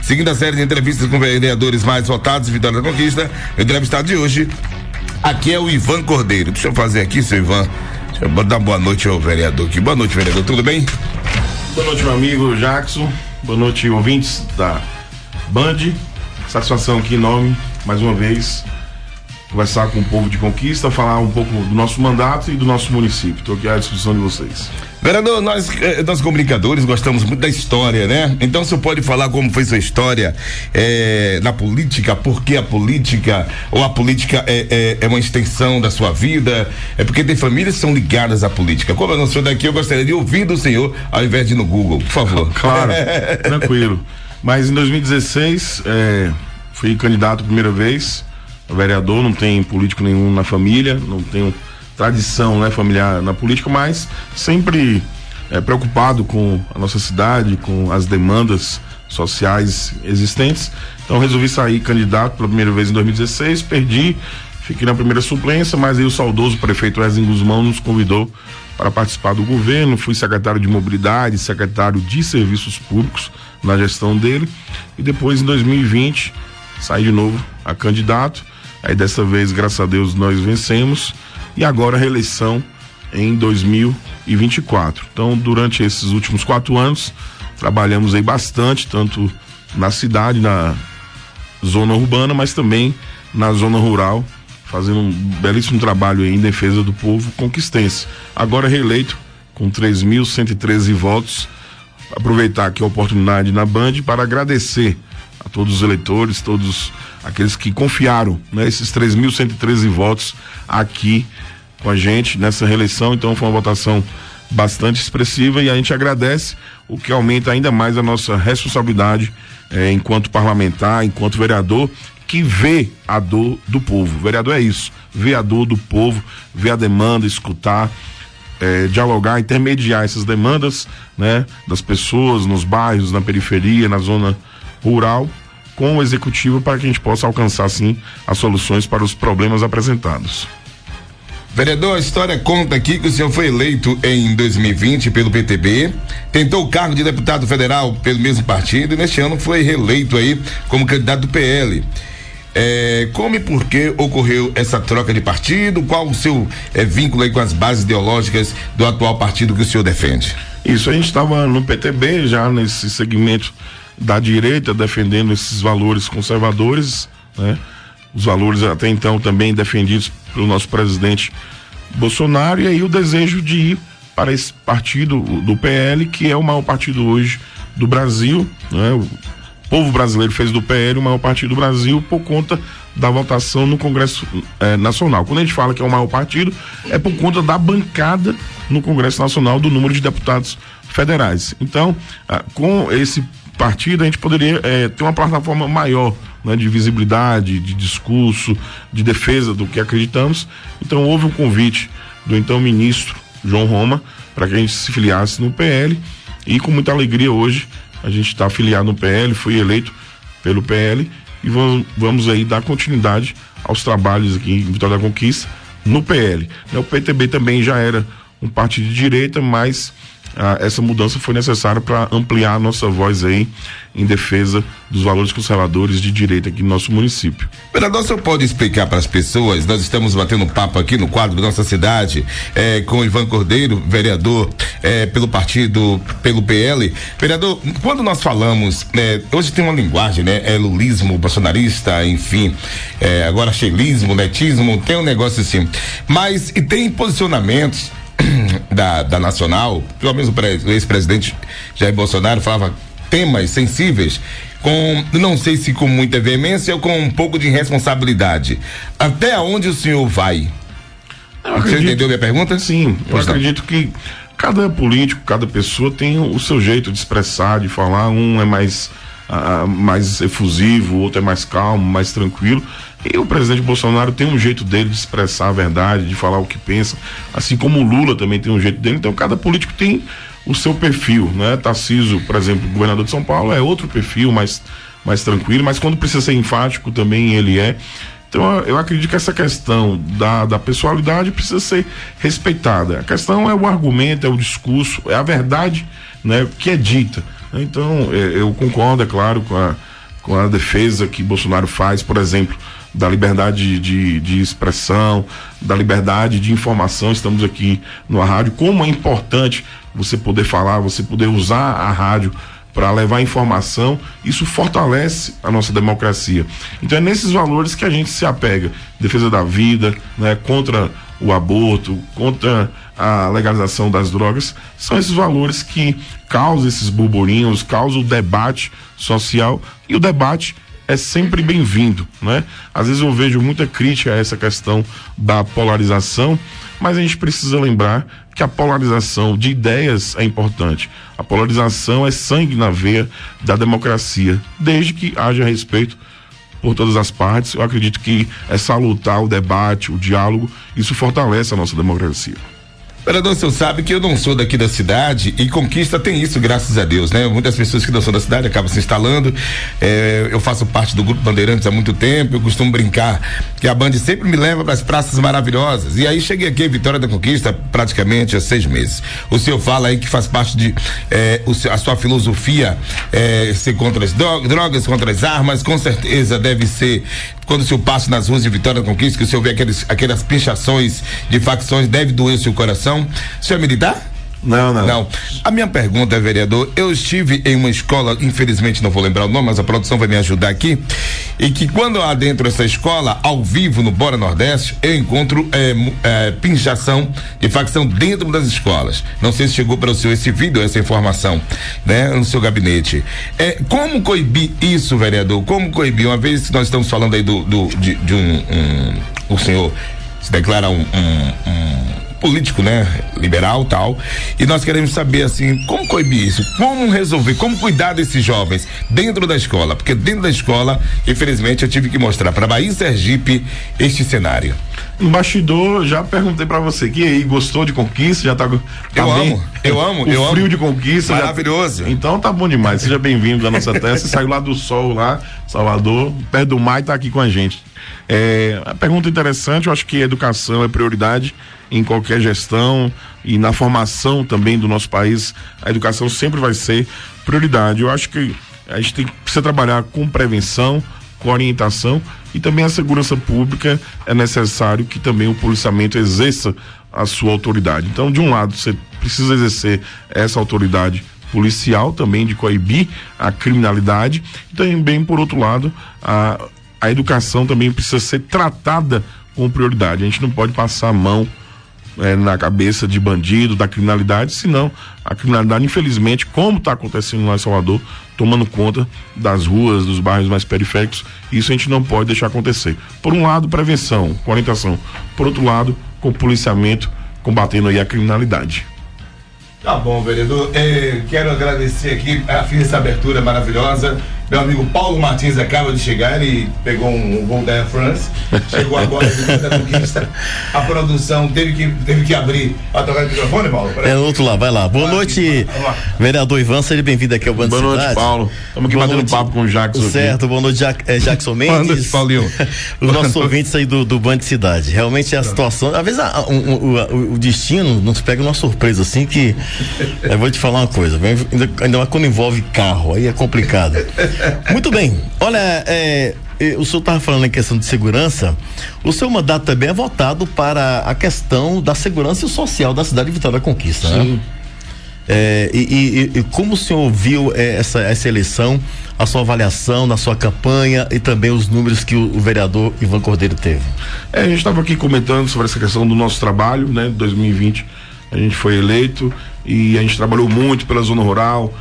Seguindo a série de entrevistas com vereadores mais votados de Vitória da Conquista, o entrevistado de hoje aqui é o Ivan Cordeiro. Deixa eu fazer aqui, seu Ivan. Deixa eu dar boa noite ao vereador aqui. Boa noite, vereador. Tudo bem? Boa noite, meu amigo Jackson. Boa noite, ouvintes da Band. Satisfação aqui enorme, mais uma vez, conversar com o povo de Conquista, falar um pouco do nosso mandato e do nosso município. Estou aqui à disposição de vocês. Vereador, nós comunicadores gostamos muito da história, né? Então o senhor pode falar como foi sua história na política, por que a política, ou a política é uma extensão da sua vida, porque tem famílias que são ligadas à política. Como eu não sou daqui, eu gostaria de ouvir do senhor ao invés de ir no Google, por favor. Claro, tranquilo. Mas em 2016, fui candidato a primeira vez a vereador, não tem político nenhum na família, não tenho tradição, né, familiar na política, mas sempre preocupado com a nossa cidade, com as demandas sociais existentes. Então resolvi sair candidato pela primeira vez em 2016, perdi, fiquei na primeira suplência, mas aí o saudoso prefeito Wesley Guzmão nos convidou para participar do governo. Fui secretário de mobilidade, secretário de serviços públicos na gestão dele, e depois em 2020 saí de novo a candidato. Aí dessa vez, graças a Deus, nós vencemos, e agora a reeleição em 2024. Então, durante esses últimos 4 anos, trabalhamos aí bastante, tanto na cidade, na zona urbana, mas também na zona rural, fazendo um belíssimo trabalho aí em defesa do povo conquistense. Agora reeleito com 3.113 votos. Aproveitar aqui a oportunidade na Band para agradecer a todos os eleitores, todos aqueles que confiaram, né, esses 3.113 votos aqui com a gente nessa reeleição. Então foi uma votação bastante expressiva e a gente agradece, o que aumenta ainda mais a nossa responsabilidade enquanto parlamentar, enquanto vereador, que vê a dor do povo. O vereador é isso, vê a dor do povo, vê a demanda, escutar, dialogar, intermediar essas demandas, né, das pessoas nos bairros, na periferia, na zona rural, com o executivo, para que a gente possa alcançar, sim, as soluções para os problemas apresentados. Vereador, a história conta aqui que o senhor foi eleito em 2020 pelo PTB, tentou o cargo de deputado federal pelo mesmo partido e neste ano foi reeleito aí como candidato do PL. Como e por que ocorreu essa troca de partido? Qual o seu vínculo aí com as bases ideológicas do atual partido que o senhor defende? Isso, a gente estava no PTB, já nesse segmento da direita, defendendo esses valores conservadores, né? Os valores até então também defendidos pelo nosso presidente Bolsonaro, e aí o desejo de ir para esse partido do PL, que é o maior partido hoje do Brasil, né? O povo brasileiro fez do PL o maior partido do Brasil por conta da votação no Congresso Nacional. Quando a gente fala que é o maior partido, é por conta da bancada no Congresso Nacional do número de deputados federais. Então, com esse partido a gente poderia ter uma plataforma maior, né, de visibilidade, de discurso, de defesa do que acreditamos. Então houve um convite do então ministro João Roma para que a gente se filiasse no PL, e com muita alegria hoje a gente está afiliado no PL, fui eleito pelo PL e vamos aí dar continuidade aos trabalhos aqui em Vitória da Conquista no PL. O PTB também já era um partido de direita, mas essa mudança foi necessária para ampliar a nossa voz aí em defesa dos valores conservadores de direita aqui no nosso município. Vereador, o senhor pode explicar para as pessoas? Nós estamos batendo um papo aqui no quadro da Nossa Cidade com o Ivan Cordeiro, vereador pelo partido, pelo PL. Vereador, quando nós falamos, hoje tem uma linguagem, né? Lulismo bolsonarista, enfim, agora xelismo, netismo, tem um negócio assim. Mas e tem posicionamentos da Nacional, pelo menos o ex-presidente Jair Bolsonaro falava temas sensíveis, não sei se com muita veemência ou com um pouco de irresponsabilidade. Até onde o senhor vai? Você entendeu minha pergunta? Sim, eu acredito que cada político, cada pessoa tem o seu jeito de expressar, de falar. Um é mais efusivo, o outro é mais calmo, mais tranquilo. E o presidente Bolsonaro tem um jeito dele de expressar a verdade, de falar o que pensa, assim como o Lula também tem um jeito dele. Então cada político tem o seu perfil, né? Tarcísio, por exemplo, governador de São Paulo, é outro perfil, mais tranquilo, mas quando precisa ser enfático também ele é. Então eu acredito que essa questão da pessoalidade precisa ser respeitada. A questão é o argumento, é o discurso, é a verdade, né, que é dita. Então eu concordo, é claro, com com a defesa que Bolsonaro faz, por exemplo, da liberdade de expressão, da liberdade de informação. Estamos aqui no rádio, como é importante você poder falar, você poder usar a rádio para levar informação. Isso fortalece a nossa democracia. Então é nesses valores que a gente se apega: defesa da vida, né, contra o aborto, contra a legalização das drogas. São esses valores que causam esses burburinhos, causam o debate social, e o debate é sempre bem-vindo, né? Às vezes eu vejo muita crítica a essa questão da polarização, mas a gente precisa lembrar que a polarização de ideias é importante. A polarização é sangue na veia da democracia, desde que haja respeito por todas as partes. Eu acredito que é salutar o debate, o diálogo. Isso fortalece a nossa democracia. Vereador, o senhor sabe que eu não sou daqui da cidade, e Conquista tem isso, graças a Deus, né? Muitas pessoas que não são da cidade acabam se instalando. Eu faço parte do Grupo Bandeirantes há muito tempo. Eu costumo brincar que a Band sempre me leva para as praças maravilhosas, e aí cheguei aqui em Vitória da Conquista praticamente há 6 meses. O senhor fala aí que faz parte de a sua filosofia ser contra as drogas, contra as armas. Com certeza deve ser, quando o senhor passa nas ruas de Vitória da Conquista, que o senhor vê aquelas pichações de facções, deve doer o seu coração. O senhor é militar? Não. A minha pergunta, vereador: eu estive em uma escola, infelizmente não vou lembrar o nome, mas a produção vai me ajudar aqui, e que quando eu adentro essa escola, ao vivo no Bora Nordeste, eu encontro pinchação de facção dentro das escolas. Não sei se chegou para o senhor esse vídeo, essa informação, né, no seu gabinete. Como coibir isso, vereador? Como coibir? Uma vez que nós estamos falando aí o senhor se declara um político, né, liberal, tal, e nós queremos saber, assim, como coibir isso, como resolver, como cuidar desses jovens dentro da escola, porque dentro da escola, infelizmente, eu tive que mostrar para Bahia e Sergipe este cenário. No bastidor, já perguntei pra você, que aí, gostou de Conquista? Já tá eu amo. O frio de Conquista. Maravilhoso. Então tá bom demais, seja bem-vindo da nossa terra. Você saiu lá do sol, lá, Salvador, perto do mar, e tá aqui com a gente. A pergunta interessante. Eu acho que a educação é prioridade em qualquer gestão, e na formação também do nosso país, a educação sempre vai ser prioridade. Eu acho que a gente precisa trabalhar com prevenção, com orientação, e também a segurança pública. É necessário que também o policiamento exerça a sua autoridade. Então, de um lado, você precisa exercer essa autoridade policial também, de coibir a criminalidade, e também, por outro lado, a educação também precisa ser tratada com prioridade. A gente não pode passar a mão na cabeça de bandido, da criminalidade, senão a criminalidade, infelizmente, como está acontecendo lá em Salvador, tomando conta das ruas, dos bairros mais periféricos. Isso a gente não pode deixar acontecer. Por um lado, prevenção, com orientação. Por outro lado, com policiamento, combatendo aí a criminalidade. Tá bom, vereador. Quero agradecer aqui essa abertura maravilhosa. Meu amigo Paulo Martins acaba de chegar, ele pegou um voo da Air France, chegou agora da Conquista. A produção teve que abrir. Vai tocar o microfone, Paulo? Outro lá, vai lá. Boa noite, vereador Ivan, seja bem-vindo aqui ao Band Cidade. Boa noite, Paulo. Estamos aqui batendo papo com o Jackson. Certo, boa noite, Jackson Mendes. Boa noite, Paulinho. Os nossos ouvintes aí do Band Cidade. Realmente a situação, às vezes o destino nos pega uma surpresa assim, que eu vou te falar uma coisa, ainda mais quando envolve carro, aí é complicado. Muito bem, olha, o senhor estava falando em questão de segurança. O seu mandato também é voltado para a questão da segurança social da cidade de Vitória da Conquista, sim, né? E como o senhor viu essa eleição, a sua avaliação na sua campanha e também os números que o vereador Ivan Cordeiro teve? A gente estava aqui comentando sobre essa questão do nosso trabalho, né? 2020 a gente foi eleito e a gente trabalhou muito pela zona rural,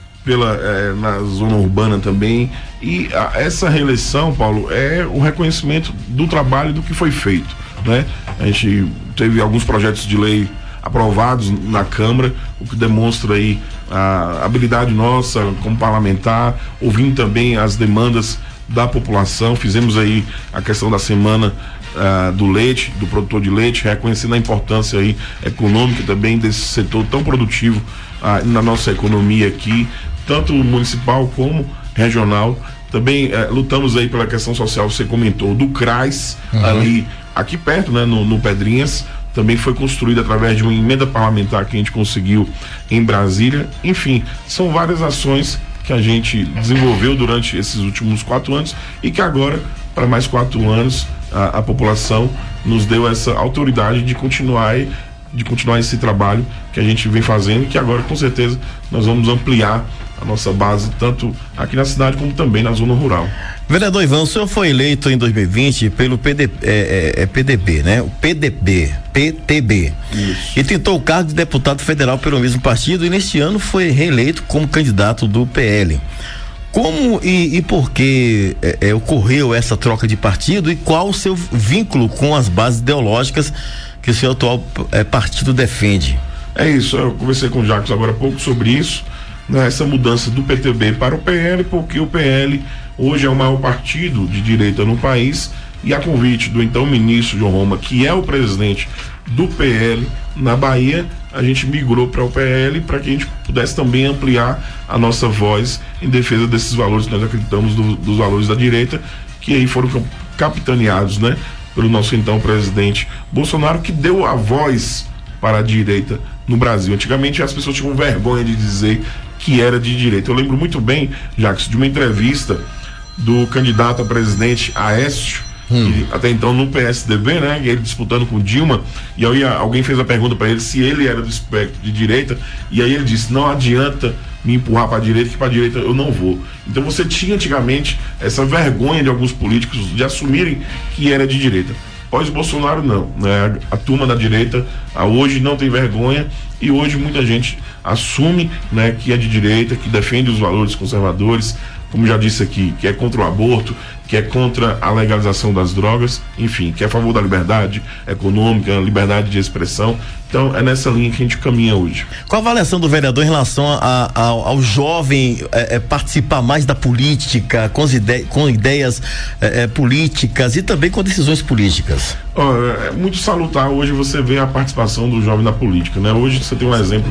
na zona urbana também, e essa reeleição, Paulo, é o reconhecimento do trabalho, do que foi feito, né? A gente teve alguns projetos de lei aprovados na Câmara, o que demonstra aí a habilidade nossa como parlamentar, ouvindo também as demandas da população. Fizemos aí a questão da semana do leite, do produtor de leite, reconhecendo a importância aí econômica também desse setor tão produtivo na nossa economia aqui, tanto municipal como regional. Também lutamos aí pela questão social, você comentou, do CRAS, ali, aqui perto, né, no Pedrinhas. Também foi construído através de uma emenda parlamentar que a gente conseguiu em Brasília. Enfim, são várias ações que a gente desenvolveu durante esses últimos 4 anos e que agora, para mais 4 anos, a população nos deu essa autoridade de continuar esse trabalho que a gente vem fazendo e que agora, com certeza, nós vamos ampliar a nossa base, tanto aqui na cidade como também na zona rural. Vereador Ivan, o senhor foi eleito em 2020 pelo PDB, né? O PTB. Isso. E tentou o cargo de deputado federal pelo mesmo partido e neste ano foi reeleito como candidato do PL. Como e por que ocorreu essa troca de partido e qual o seu vínculo com as bases ideológicas que o seu atual partido defende? É isso, eu conversei com o Jacques agora há pouco sobre isso, né, essa mudança do PTB para o PL, porque o PL hoje é o maior partido de direita no país e a convite do então ministro João Roma, que é o presidente do PL na Bahia, a gente migrou para o PL para que a gente pudesse também ampliar a nossa voz em defesa desses valores que nós acreditamos dos valores da direita, que aí foram capitaneados, né, pelo nosso então presidente Bolsonaro, que deu a voz para a direita no Brasil. Antigamente as pessoas tinham vergonha de dizer que era de direita. Eu lembro muito bem, Jacques, de uma entrevista do candidato a presidente Aécio, que até então no PSDB, né, ele disputando com Dilma, e aí alguém fez a pergunta para ele se ele era do espectro de direita, e aí ele disse: não adianta me empurrar para a direita, que para a direita eu não vou. Então você tinha antigamente essa vergonha de alguns políticos de assumirem que era de direita. Pós-Bolsonaro não, né? A turma da direita hoje não tem vergonha e hoje muita gente assume, né, que é de direita, que defende os valores conservadores, como já disse aqui, que é contra o aborto, que é contra a legalização das drogas, enfim, que é a favor da liberdade econômica, liberdade de expressão. Então é nessa linha que a gente caminha hoje. Qual a avaliação do vereador em relação ao jovem participar mais da política, com ideias políticas e também com decisões políticas? É muito salutar hoje você ver a participação do jovem na política, né? Hoje você tem um exemplo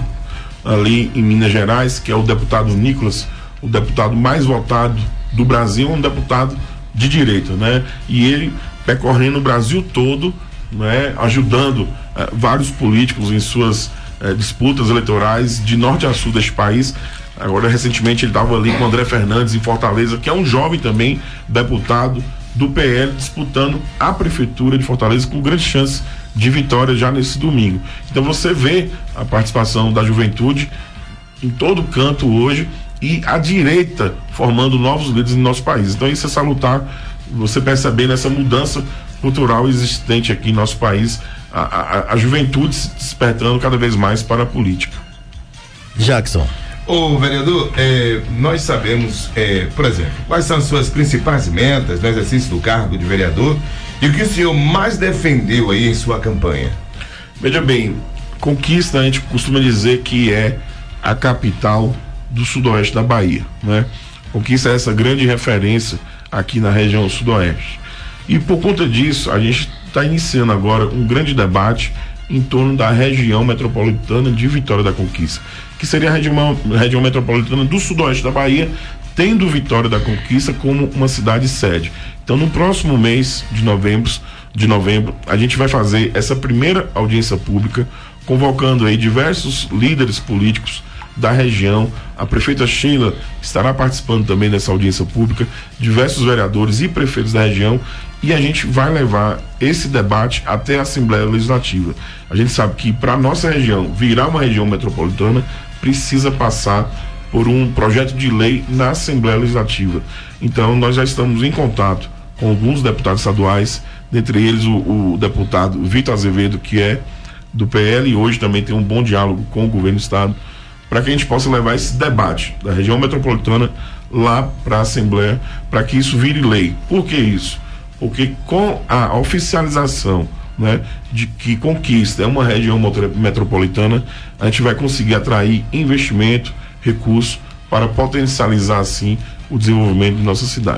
ali em Minas Gerais, que é o deputado Nicolas, o deputado mais votado do Brasil, um deputado de direita, né? E ele percorrendo o Brasil todo, né? Ajudando vários políticos em suas disputas eleitorais de norte a sul deste país. Agora, recentemente, ele estava ali com o André Fernandes em Fortaleza, que é um jovem também, deputado do PL, disputando a prefeitura de Fortaleza com grande chance de vitória já nesse domingo. Então você vê a participação da juventude em todo canto hoje e a direita formando novos líderes no nosso país. Então isso é salutar, você percebendo essa mudança cultural existente aqui em nosso país, a juventude se despertando cada vez mais para a política. Jackson. Ô vereador, nós sabemos, por exemplo, quais são as suas principais metas no exercício do cargo de vereador e o que o senhor mais defendeu aí em sua campanha? Veja bem, Conquista a gente costuma dizer que é a capital do sudoeste da Bahia, né? Conquista é essa grande referência aqui na região sudoeste. E por conta disso, a gente está iniciando agora um grande debate em torno da região metropolitana de Vitória da Conquista, que seria a região metropolitana do sudoeste da Bahia, tendo Vitória da Conquista como uma cidade sede. Então, no próximo mês de novembro, a gente vai fazer essa primeira audiência pública, convocando aí diversos líderes políticos da região. A prefeita Sheila estará participando também dessa audiência pública, diversos vereadores e prefeitos da região, e a gente vai levar esse debate até a Assembleia Legislativa. A gente sabe que para nossa região virar uma região metropolitana, precisa passar por um projeto de lei na Assembleia Legislativa. Então nós já estamos em contato com alguns deputados estaduais, dentre eles o deputado Vitor Azevedo, que é do PL, e hoje também tem um bom diálogo com o governo do estado, para que a gente possa levar esse debate da região metropolitana lá para a Assembleia, para que isso vire lei. Por que isso? Porque com a oficialização, né, de que Conquista é uma região metropolitana, a gente vai conseguir atrair investimento, recursos, para potencializar assim o desenvolvimento de nossa cidade.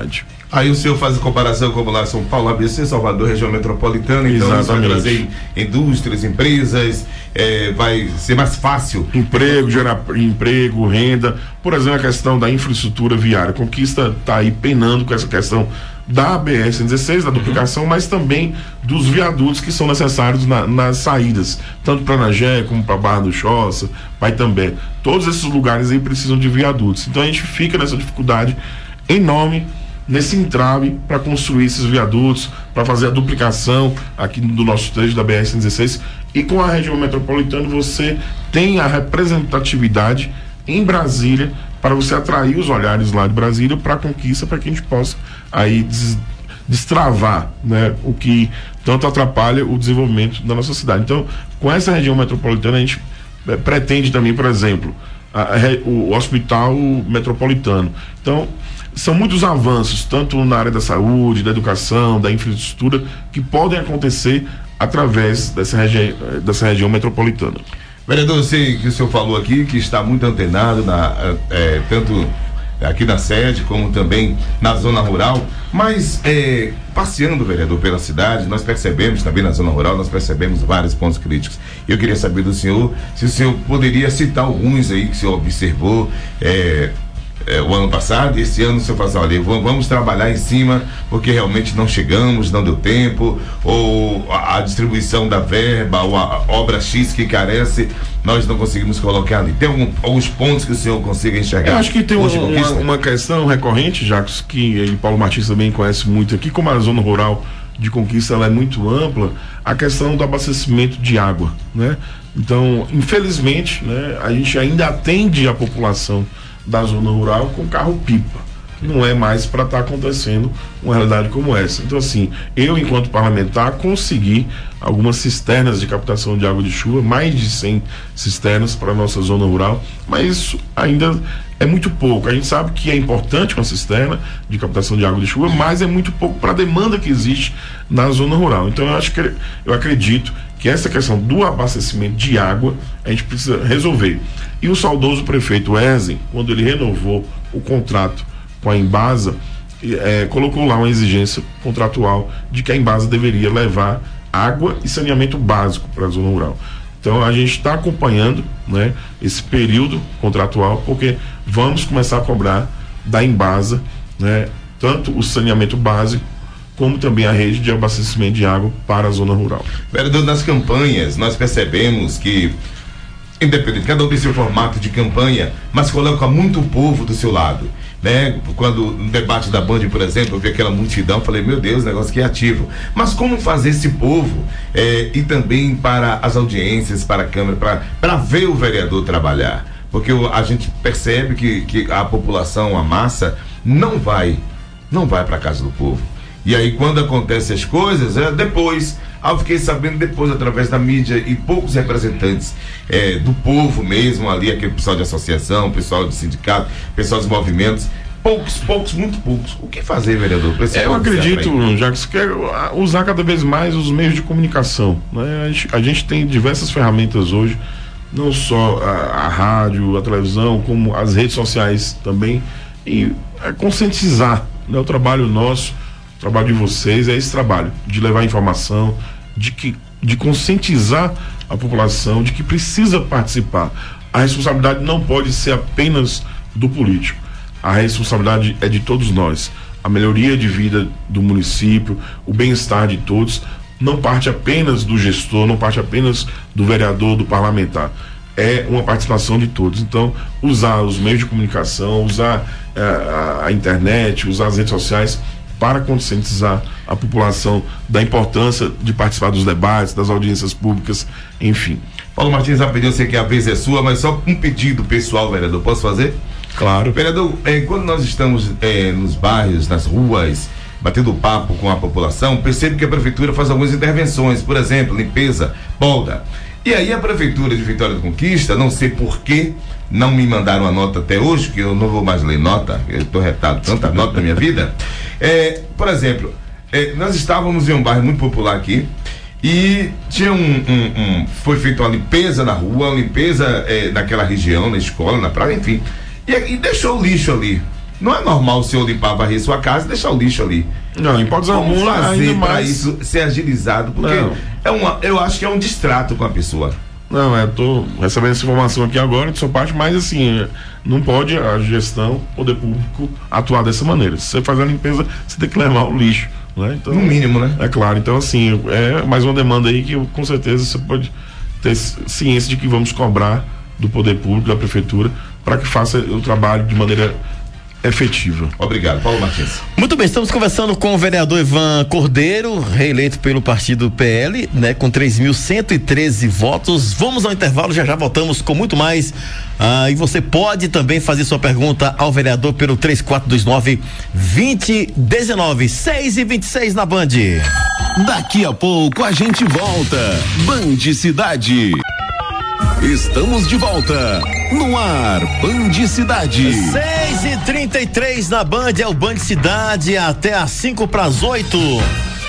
Aí o senhor faz a comparação como lá São Paulo, ABC, Salvador, região metropolitana, então Exatamente. isso vai trazer indústrias, empresas, vai ser mais fácil. Emprego, gerar emprego, renda. Por exemplo, a questão da infraestrutura viária. Conquista está aí penando com essa questão da BR-116, da duplicação, mas também dos viadutos que são necessários nas saídas, tanto para Anagé como para Barra do Choça, Paitambé. Todos esses lugares aí precisam de viadutos. Então a gente fica nessa dificuldade enorme, nesse entrave para construir esses viadutos, para fazer a duplicação aqui do nosso trecho da BR-116. E com a região metropolitana você tem a representatividade em Brasília para você atrair os olhares lá de Brasília para a conquista, para que a gente possa aí destravar, né, o que tanto atrapalha o desenvolvimento da nossa cidade. Então, com essa região metropolitana, a gente pretende também, por exemplo, o hospital metropolitano. Então, são muitos avanços, tanto na área da saúde, da educação, da infraestrutura, que podem acontecer através dessa região metropolitana. Vereador, eu sei que o senhor falou aqui que está muito antenado tanto aqui na sede como também na zona rural, mas passeando, vereador, pela cidade, nós percebemos também na zona rural, nós percebemos vários pontos críticos. Eu queria saber do senhor se o senhor poderia citar alguns aí que o senhor observou o ano passado, e esse ano o senhor fala assim, olha, vamos trabalhar em cima, porque realmente não chegamos, não deu tempo, ou a distribuição da verba, ou a obra X que carece, nós não conseguimos colocar ali. Tem alguns pontos que o senhor consiga enxergar? Eu acho que tem uma questão recorrente, Jacques, que Paulo Martins também conhece muito aqui, como a zona rural de Conquista ela é muito ampla, a questão do abastecimento de água, né? Então, infelizmente, né, a gente ainda atende a população da zona rural com carro-pipa. Não é mais para estar acontecendo uma realidade como essa. Então, assim, eu, enquanto parlamentar, consegui algumas cisternas de captação de água de chuva, mais de 100 cisternas para a nossa zona rural, mas isso ainda é muito pouco. A gente sabe que é importante uma cisterna de captação de água de chuva, mas é muito pouco para a demanda que existe na zona rural. Então, eu acredito que essa questão do abastecimento de água a gente precisa resolver. E o saudoso prefeito Ezen, quando ele renovou o contrato com a Embasa, colocou lá uma exigência contratual de que a Embasa deveria levar água e saneamento básico para a zona rural. Então a gente está acompanhando, né, esse período contratual, porque vamos começar a cobrar da Embasa, né, tanto o saneamento básico como também a rede de abastecimento de água para a zona rural. Vereador, nas campanhas nós percebemos que, independente, cada um tem seu formato de campanha, mas coloca muito o povo do seu lado, né? Quando no debate da Band, por exemplo, eu vi aquela multidão, falei, meu Deus, negócio que é ativo. Mas como fazer esse povo e também para as audiências, para a Câmara, para ver o vereador trabalhar? Porque a gente percebe que a população, a massa, não vai para a casa do povo. E aí quando acontecem as coisas, depois, eu fiquei sabendo depois através da mídia e poucos representantes do povo mesmo ali, aquele pessoal de associação, pessoal de sindicato, pessoal dos movimentos, poucos, muito poucos. O que fazer, vereador? Eu acredito, Jacques, que usar cada vez mais os meios de comunicação, né? A gente tem diversas ferramentas hoje, não só a rádio, a televisão, como as redes sociais também, e conscientizar, né? O trabalho nosso, o trabalho de vocês é esse trabalho, de levar informação, de conscientizar a população de que precisa participar. A responsabilidade não pode ser apenas do político, a responsabilidade é de todos nós. A melhoria de vida do município, o bem-estar de todos, não parte apenas do gestor, não parte apenas do vereador, do parlamentar. É uma participação de todos. Então, usar os meios de comunicação, usar a internet, usar as redes sociais para conscientizar a população da importância de participar dos debates, das audiências públicas, enfim. Paulo Martins, rapidinho, eu sei que a vez é sua, mas só um pedido pessoal, vereador, posso fazer? Claro. Vereador, quando nós estamos nos bairros, nas ruas, batendo papo com a população, percebo que a prefeitura faz algumas intervenções, por exemplo, limpeza, polda. E aí a prefeitura de Vitória da Conquista, não sei por que não me mandaram a nota até hoje, que eu não vou mais ler nota, eu estou retado tanta nota na minha vida. Por exemplo, nós estávamos em um bairro muito popular aqui e tinha foi feita uma limpeza na rua, uma limpeza naquela região, na escola, na praia, enfim, e deixou o lixo ali. Não é normal o senhor limpar, varrer sua casa e deixar o lixo ali. Não, em hipótese Como alguma, fazer ainda para mais... isso ser agilizado? Porque eu acho que é um distrato com a pessoa. Não, eu tô recebendo essa informação aqui agora de sua parte, mas assim, não pode a gestão, o poder público atuar dessa maneira. Se você faz a limpeza, você tem que levar o lixo, né? Então, no mínimo, né? É claro, então assim, é mais uma demanda aí que com certeza você pode ter ciência de que vamos cobrar do poder público, da prefeitura, para que faça o trabalho de maneira efetiva. Obrigado, Paulo Martins. Muito bem, estamos conversando com o vereador Ivan Cordeiro, reeleito pelo partido PL, né, com 3.113 votos. Vamos ao intervalo, já voltamos com muito mais. E você pode também fazer sua pergunta ao vereador pelo 3429-2019, 6h26 na Band. Daqui a pouco a gente volta. Band Cidade. Estamos de volta no ar, Band Cidade. 6h33 na Band, é o Band Cidade, até às 7:55.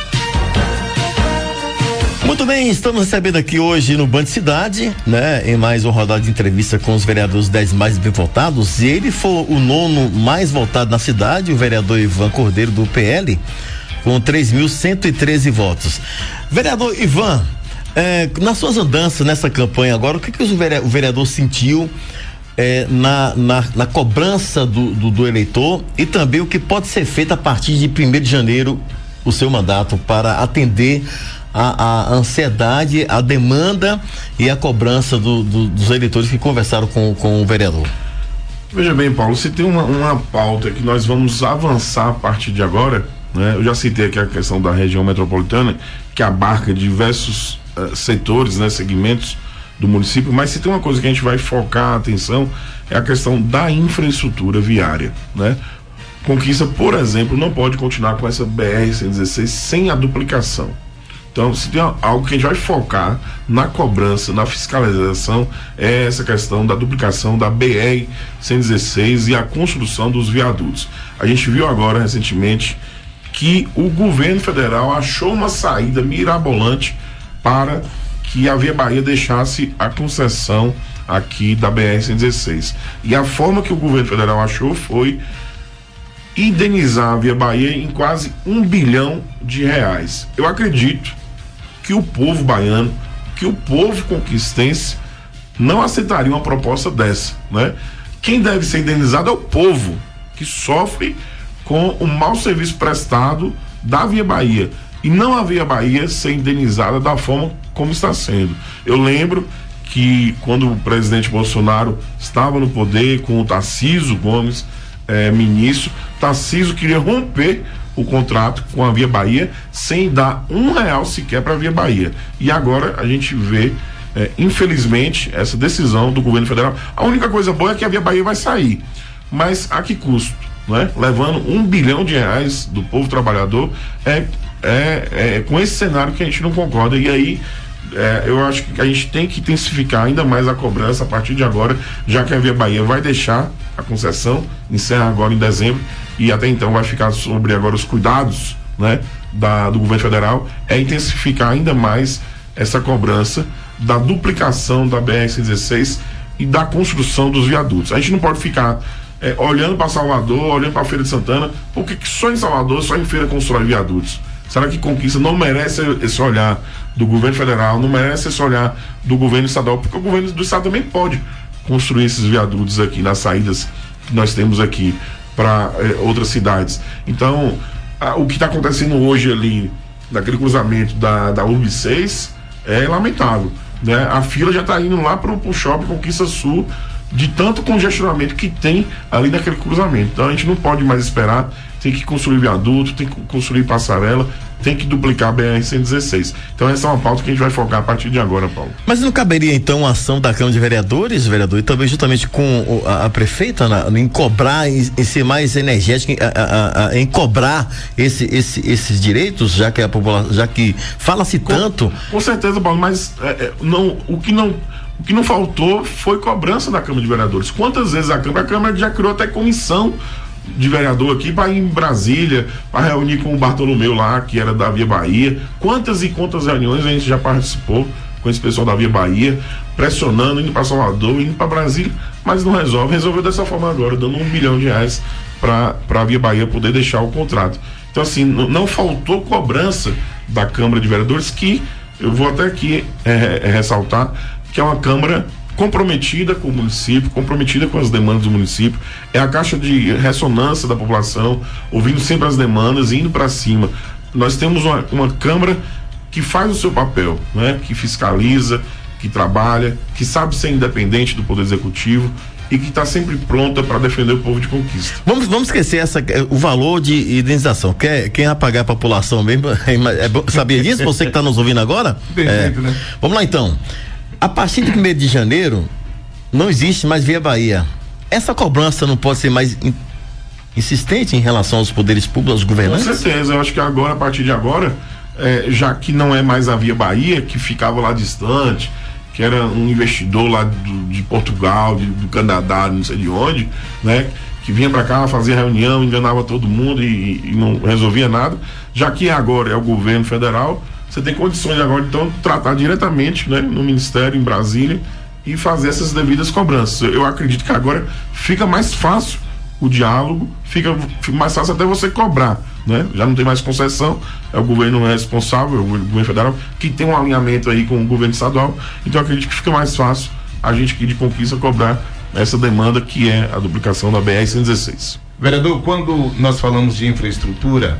Muito bem, estamos recebendo aqui hoje no Band Cidade, né, em mais uma rodada de entrevista com os vereadores 10 mais bem votados. E ele foi o 9º mais votado na cidade, o vereador Ivan Cordeiro do PL, com 3.113 votos. Vereador Ivan, nas suas andanças nessa campanha agora, o que o vereador sentiu na cobrança do eleitor, e também o que pode ser feito a partir de 1º de janeiro, o seu mandato, para atender a ansiedade, a demanda e a cobrança dos eleitores que conversaram com o vereador? Veja bem, Paulo, se tem uma pauta que nós vamos avançar a partir de agora, né? Eu já citei aqui a questão da região metropolitana, que abarca diversos setores, né, segmentos do município, mas se tem uma coisa que a gente vai focar a atenção é a questão da infraestrutura viária, né? Conquista, por exemplo, não pode continuar com essa BR-116 sem a duplicação. Então, se tem algo que a gente vai focar na cobrança, na fiscalização, é essa questão da duplicação da BR-116 e a construção dos viadutos. A gente viu agora recentemente que o governo federal achou uma saída mirabolante para que a Via Bahia deixasse a concessão aqui da BR-116. E a forma que o governo federal achou foi indenizar a Via Bahia em quase R$1 bilhão. Eu acredito que o povo baiano, que o povo conquistense não aceitaria uma proposta dessa, né? Quem deve ser indenizado é o povo, que sofre com o mau serviço prestado da Via Bahia, e não a Via Bahia ser indenizada da forma como está sendo. Eu lembro que quando o presidente Bolsonaro estava no poder com o Tarcísio Gomes, ministro, Tarcísio queria romper o contrato com a Via Bahia sem dar R$1 sequer para a Via Bahia. E agora a gente vê, infelizmente, essa decisão do governo federal. A única coisa boa é que a Via Bahia vai sair, mas a que custo, né? Levando R$1 bilhão do povo trabalhador, com esse cenário que a gente não concorda. E aí eu acho que a gente tem que intensificar ainda mais a cobrança a partir de agora, já que a Via Bahia vai deixar a concessão, encerra agora em dezembro, e até então vai ficar sobre agora os cuidados, né, do governo federal, intensificar ainda mais essa cobrança da duplicação da BR-116 e da construção dos viadutos. A gente não pode ficar olhando para Salvador, olhando para a Feira de Santana, porque só em Salvador, só em Feira constrói viadutos. Será que Conquista não merece esse olhar do governo federal, não merece esse olhar do governo estadual? Porque o governo do estado também pode construir esses viadutos aqui nas saídas que nós temos aqui para outras cidades. Então, o que está acontecendo hoje ali naquele cruzamento da URB6 é lamentável, né? A fila já está indo lá para o Shopping Conquista Sul, de tanto congestionamento que tem ali naquele cruzamento. Então a gente não pode mais esperar, tem que construir viaduto, tem que construir passarela, tem que duplicar a BR-116. Então essa é uma pauta que a gente vai focar a partir de agora, Paulo. Mas não caberia então a ação da Câmara de Vereadores, vereador, e também justamente com a prefeita em cobrar, em ser mais energética, em cobrar esses direitos, já que a população, já que fala-se tanto. Com certeza, Paulo, mas o que não faltou foi cobrança da Câmara de Vereadores. Quantas vezes a Câmara já criou até comissão de vereador aqui para ir em Brasília, para reunir com o Bartolomeu lá, que era da Via Bahia. Quantas e quantas reuniões a gente já participou com esse pessoal da Via Bahia, pressionando, indo para Salvador, indo para Brasília, mas não resolve. Resolveu dessa forma agora, dando R$1 bilhão para a Via Bahia poder deixar o contrato. Então, assim, não faltou cobrança da Câmara de Vereadores, que eu vou até aqui ressaltar que é uma Câmara comprometida com o município, comprometida com as demandas do município, é a caixa de ressonância da população, ouvindo sempre as demandas e indo para cima. Nós temos uma Câmara que faz o seu papel, né? Que fiscaliza, que trabalha, que sabe ser independente do Poder Executivo e que está sempre pronta para defender o povo de Conquista. Vamos esquecer o valor de indenização. Quem vai pagar a população mesmo? Sabia disso? Você que está nos ouvindo agora? Perfeito, né? Vamos lá então. A partir de 1º de janeiro, não existe mais Via Bahia. Essa cobrança não pode ser mais insistente em relação aos poderes públicos, aos governantes? Com certeza, eu acho que agora, a partir de agora, já que não é mais a Via Bahia, que ficava lá distante, que era um investidor lá de Portugal, do Canadá, não sei de onde, né? Que vinha para cá, fazia reunião, enganava todo mundo e não resolvia nada. Já que agora é o governo federal, você tem condições agora, então, de tratar diretamente, né, no Ministério, em Brasília, e fazer essas devidas cobranças. Eu acredito que agora fica mais fácil o diálogo, fica mais fácil até você cobrar, né? Já não tem mais concessão, é o governo responsável, o governo federal, que tem um alinhamento aí com o governo estadual. Então eu acredito que fica mais fácil a gente aqui de Conquista cobrar essa demanda, que é a duplicação da BR-116. Vereador, quando nós falamos de infraestrutura,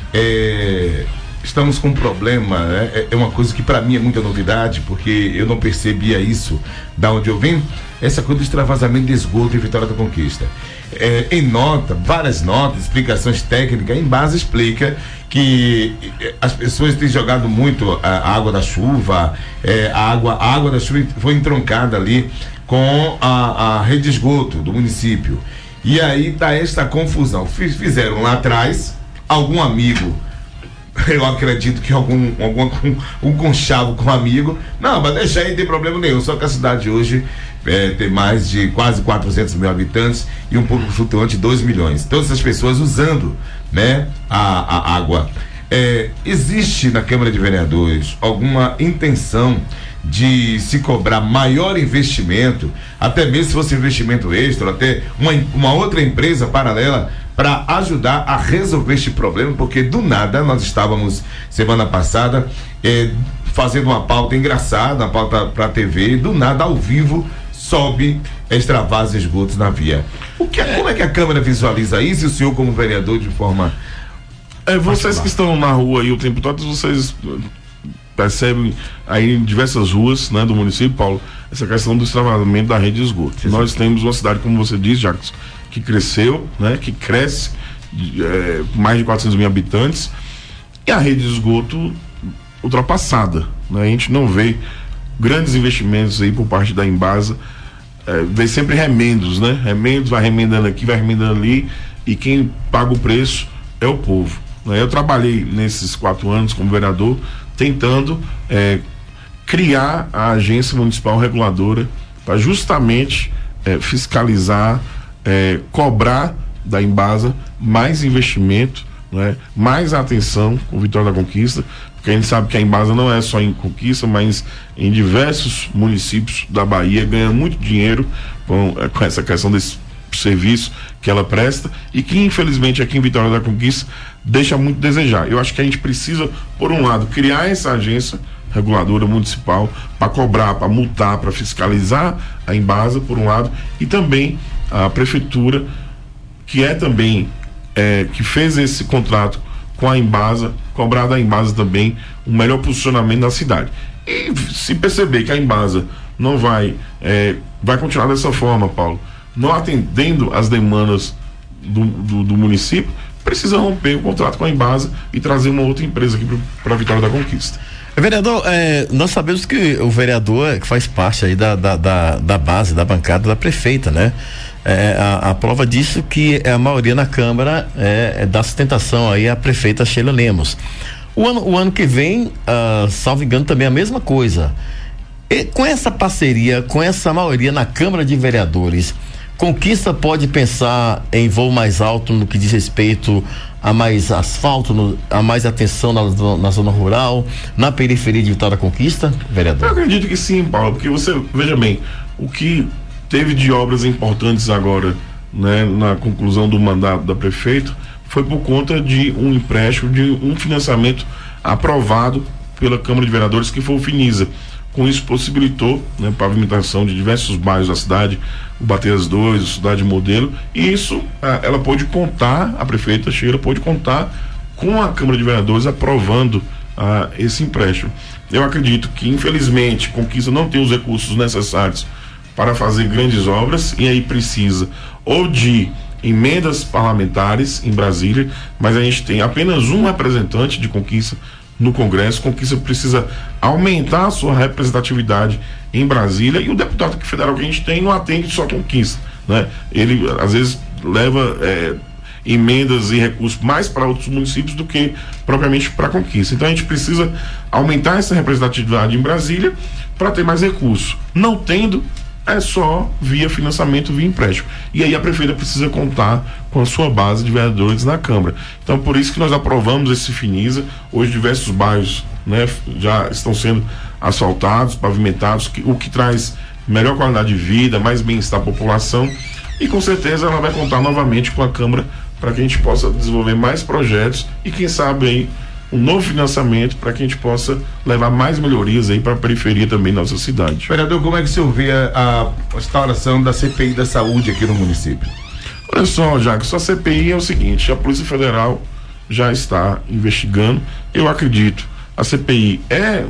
estamos com um problema, né? É uma coisa que para mim é muita novidade, porque eu não percebia isso da onde eu vim, essa coisa do extravasamento de esgoto em Vitória da Conquista. Em nota, várias notas, explicações técnicas, em base explica que as pessoas têm jogado muito a água da chuva, a água da chuva foi entroncada ali com a rede de esgoto do município. E aí tá esta confusão. Fizeram lá atrás, algum amigo, eu acredito que um conchavo com um amigo, não, mas deixa aí, não tem problema nenhum, só que a cidade hoje tem mais de quase 400 mil habitantes e um público flutuante de 2 milhões. Todas essas pessoas usando, né, a água. Existe na Câmara de Vereadores alguma intenção de se cobrar maior investimento, até mesmo se fosse investimento extra, até uma outra empresa paralela, para ajudar a resolver este problema? Porque do nada nós estávamos semana passada fazendo uma pauta engraçada, uma pauta para a TV, e do nada ao vivo sobe extravasa esgotos na via. Como é que a Câmara visualiza isso, e o senhor como vereador de forma vocês que estão na rua aí o tempo todo, vocês percebem aí em diversas ruas, né, do município, Paulo, essa questão do extravasamento da rede de esgoto. Sim. Nós temos uma cidade, como você disse, Jacques, que cresceu, né, que cresce, mais de 400 mil habitantes, e a rede de esgoto ultrapassada, né? A gente não vê grandes investimentos aí por parte da Embasa, vê sempre remendos, né? Remendos, vai remendando aqui, vai remendando ali, e quem paga o preço é o povo, né? Eu trabalhei nesses 4 anos como vereador tentando criar a agência municipal reguladora para justamente fiscalizar, cobrar da Embasa mais investimento, né? Mais atenção com Vitória da Conquista, porque a gente sabe que a Embasa não é só em Conquista, mas em diversos municípios da Bahia, ganha muito dinheiro com essa questão desse serviço que ela presta, e que infelizmente aqui em Vitória da Conquista deixa muito a desejar. Eu acho que a gente precisa, por um lado, criar essa agência reguladora municipal para cobrar, para multar, para fiscalizar a Embasa, por um lado, e também a prefeitura, que também que fez esse contrato com a Embasa, cobrar da Embasa também um melhor posicionamento da cidade. E se perceber que a Embasa não vai continuar dessa forma, Paulo, não atendendo as demandas do município, precisa romper o contrato com a Embasa e trazer uma outra empresa aqui para a Vitória da Conquista. Vereador, nós sabemos que o vereador faz parte aí da base, da bancada da prefeita, né? A prova disso que a maioria na Câmara dá sustentação aí à prefeita Sheila Lemos. O ano que vem, salvo engano, também a mesma coisa. E com essa parceria, com essa maioria na Câmara de Vereadores, Conquista pode pensar em voo mais alto no que diz respeito a mais asfalto, a mais atenção na zona rural, na periferia de Vitória da Conquista, vereador? Eu acredito que sim, Paulo, porque você, veja bem, o que teve de obras importantes agora né, na conclusão do mandato da prefeita, foi por conta de um empréstimo, de um financiamento aprovado pela Câmara de Vereadores, que foi o Finisa. Com isso possibilitou, né, pavimentação de diversos bairros da cidade, o Bateiras 2, o Cidade Modelo, e isso ela pôde contar, a prefeita Sheila pôde contar com a Câmara de Vereadores aprovando esse empréstimo. Eu acredito que, infelizmente, Conquista não tem os recursos necessários para fazer grandes obras, e aí precisa ou de emendas parlamentares em Brasília, mas a gente tem apenas um representante de Conquista no Congresso. Conquista precisa aumentar a sua representatividade em Brasília, e o deputado federal que a gente tem não atende só Conquista, né? Ele às vezes leva emendas e recursos mais para outros municípios do que propriamente para Conquista. Então a gente precisa aumentar essa representatividade em Brasília para ter mais recursos. Não tendo, é só via financiamento, via empréstimo. E aí a prefeita precisa contar com a sua base de vereadores na Câmara. Então, por isso que nós aprovamos esse Finisa. Hoje diversos bairros, né, já estão sendo asfaltados, pavimentados, o que traz melhor qualidade de vida, mais bem-estar à população, e com certeza ela vai contar novamente com a Câmara para que a gente possa desenvolver mais projetos e, quem sabe, aí um novo financiamento para que a gente possa levar mais melhorias aí para a periferia também da nossa cidade. Vereador, como é que o senhor vê a instauração da CPI da saúde aqui no município? Olha só, Jacques, a CPI é o seguinte: a Polícia Federal já está investigando. Eu acredito, a CPI é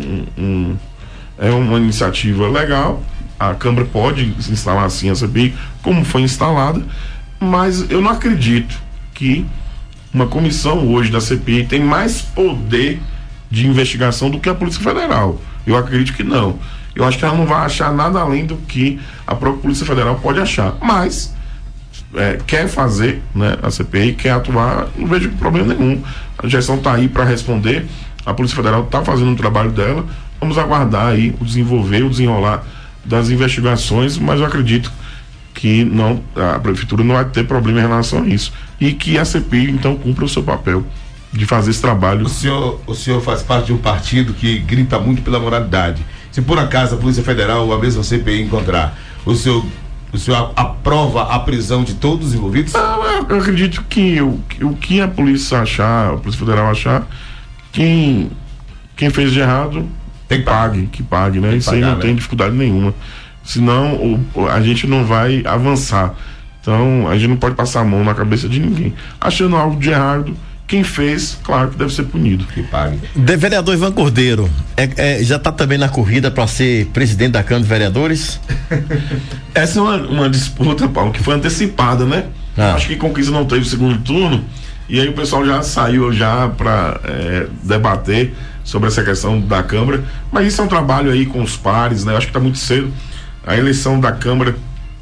uma iniciativa legal, a Câmara pode instalar assim a CPI, como foi instalada, mas eu não acredito que uma comissão hoje da CPI tem mais poder de investigação do que a Polícia Federal. Eu acredito que não. Eu acho que ela não vai achar nada além do que a própria Polícia Federal pode achar. Mas quer fazer, né, a CPI, quer atuar, não vejo problema nenhum. A gestão está aí para responder. A Polícia Federal está fazendo o trabalho dela. Vamos aguardar aí o desenrolar das investigações, mas eu acredito que não, a prefeitura não vai ter problema em relação a isso, e que a CPI então cumpra o seu papel de fazer esse trabalho. O senhor faz parte de um partido que grita muito pela moralidade. Se por acaso a Polícia Federal ou a mesma CPI encontrar, o senhor aprova a prisão de todos os envolvidos? Eu acredito que o que a polícia achar, a Polícia Federal achar, quem fez de errado que pague, né? Isso aí não tem dificuldade nenhuma. Senão a gente não vai avançar. Então a gente não pode passar a mão na cabeça de ninguém. Achando algo de errado, quem fez, claro que deve ser punido. Que pague. Vereador Ivan Cordeiro, já está também na corrida para ser presidente da Câmara de Vereadores? Essa é uma disputa, Paulo, que foi antecipada, né? Acho que Conquista não teve segundo turno, e aí o pessoal já saiu para debater sobre essa questão da Câmara, mas isso é um trabalho aí com os pares, né? Acho que está muito cedo. A eleição da Câmara,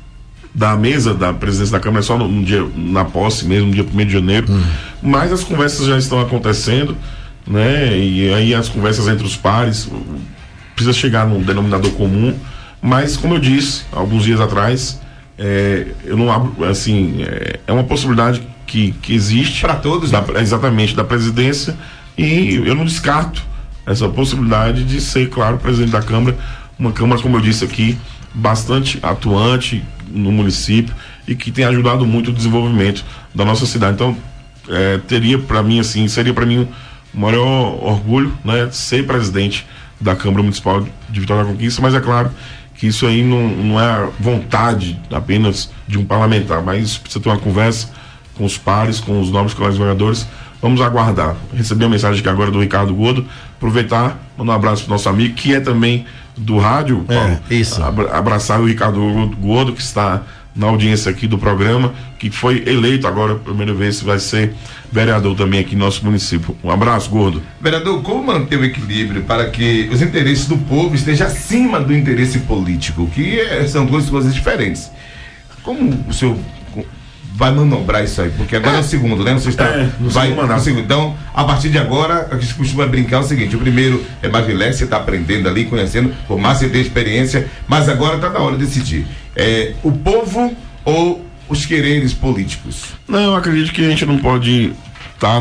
da mesa da presidência da Câmara, é só no dia, na posse mesmo, no dia 1º de janeiro, mas as conversas já estão acontecendo, né? E aí as conversas entre os pares, precisa chegar num denominador comum, mas como eu disse alguns dias atrás, eu não abro, assim, é uma possibilidade que existe para todos, exatamente, da presidência, e eu não descarto essa possibilidade de ser, claro, presidente da Câmara, uma Câmara, como eu disse aqui, bastante atuante no município e que tem ajudado muito o desenvolvimento da nossa cidade. Então, seria para mim o maior orgulho, né, ser presidente da Câmara Municipal de Vitória da Conquista, mas é claro que isso aí não é vontade apenas de um parlamentar, mas precisa ter uma conversa com os pares, com os novos colegas vereadores. Vamos aguardar. Recebi uma mensagem aqui agora do Ricardo Gordo. Aproveitar, mandar um abraço pro nosso amigo, que é também do rádio, Paulo. Isso. Abraçar o Ricardo Gordo, que está na audiência aqui do programa, que foi eleito agora, primeira vez, vai ser vereador também aqui no nosso município. Um abraço, Gordo. Vereador, como manter o equilíbrio para que os interesses do povo estejam acima do interesse político, que são duas coisas diferentes? Como o senhor vai manobrar isso aí? Porque agora é o segundo, né? Você está vai no segundo. Então, a partir de agora, a gente costuma brincar o seguinte: o primeiro é mais relax, você está aprendendo ali, conhecendo, por mais você ter experiência, mas agora está na hora de decidir. O povo ou os quereres políticos? Não, eu acredito que a gente não pode estar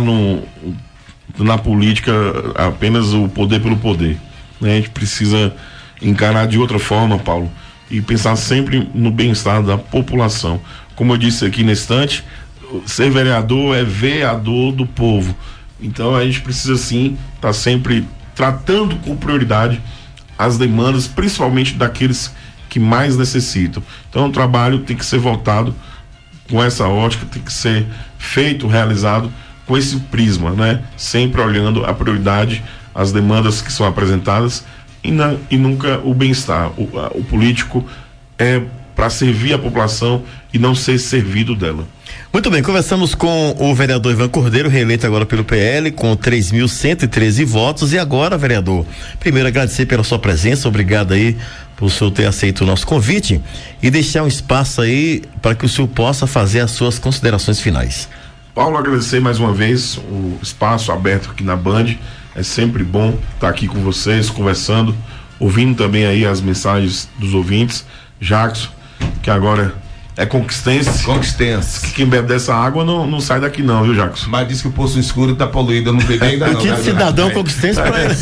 na política apenas o poder pelo poder, né? A gente precisa encarar de outra forma, Paulo, e pensar sempre no bem-estar da população. Como eu disse aqui nesse instante, ser vereador é vereador do povo. Então a gente precisa sim estar sempre tratando com prioridade as demandas, principalmente daqueles que mais necessitam. Então o trabalho tem que ser voltado com essa ótica, tem que ser feito, realizado com esse prisma, né? Sempre olhando a prioridade, as demandas que são apresentadas e nunca o bem-estar. O político é para servir a população e não ser servido dela. Muito bem, conversamos com o vereador Ivan Cordeiro, reeleito agora pelo PL, com 3.113 votos. E agora, vereador, primeiro agradecer pela sua presença, obrigado aí por o senhor ter aceito o nosso convite e deixar um espaço aí para que o senhor possa fazer as suas considerações finais. Paulo, agradecer mais uma vez o espaço aberto aqui na Band. É sempre bom estar aqui com vocês, conversando, ouvindo também aí as mensagens dos ouvintes. Jackson, que agora é conquistense. Conquistense. Quem bebe dessa água não sai daqui não, viu, Jackson? Mas diz que o Poço Escuro tá poluído, eu não bebi ainda não. Que cidadão conquistense pra ele.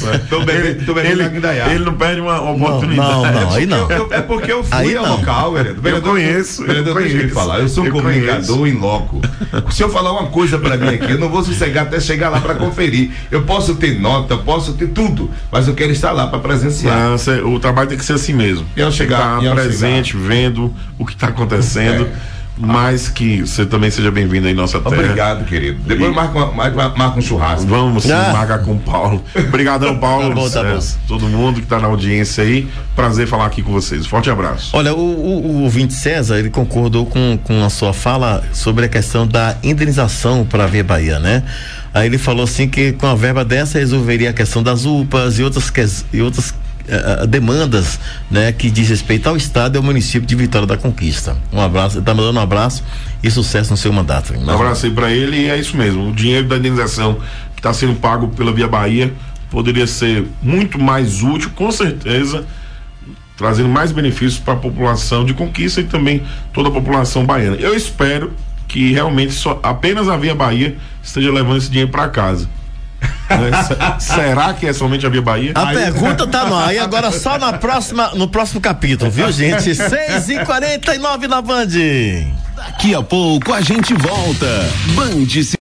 Ele não perde uma oportunidade. Não, aí não. É porque eu fui ao local, vereador. Eu conheço. Deixa eu falar, eu sou um comunicador em loco. Se eu falar uma coisa pra mim aqui, eu não vou sossegar até chegar lá pra conferir. Eu posso ter nota, posso ter tudo, mas eu quero estar lá pra presenciar. O trabalho tem que ser assim mesmo. E ao chegar, presente, vendo o que tá acontecendo. Mas que você também seja bem-vindo aí em nossa terra. Obrigado, querido. Depois marca um churrasco. Vamos marcar com o Paulo. Obrigadão, Paulo. Tá bom. Todo mundo que tá na audiência aí. Prazer falar aqui com vocês. Forte abraço. Olha, o ouvinte César, ele concordou com a sua fala sobre a questão da indenização para a Via Bahia, né? Aí ele falou assim que com a verba dessa resolveria a questão das UPAs e outras demandas, né, que diz respeito ao estado e ao município de Vitória da Conquista. Um abraço, ele tá mandando um abraço e sucesso no seu mandato. Um abraço aí pra ele e é isso mesmo. O dinheiro da indenização que está sendo pago pela Via Bahia poderia ser muito mais útil, com certeza, trazendo mais benefícios para a população de Conquista e também toda a população baiana. Eu espero que realmente apenas a Via Bahia esteja levando esse dinheiro para casa. Será que é somente a Via Bahia? A pergunta tá no ar. E agora só no próximo capítulo, viu, gente? 6h49 na Band. Daqui a pouco a gente volta. Band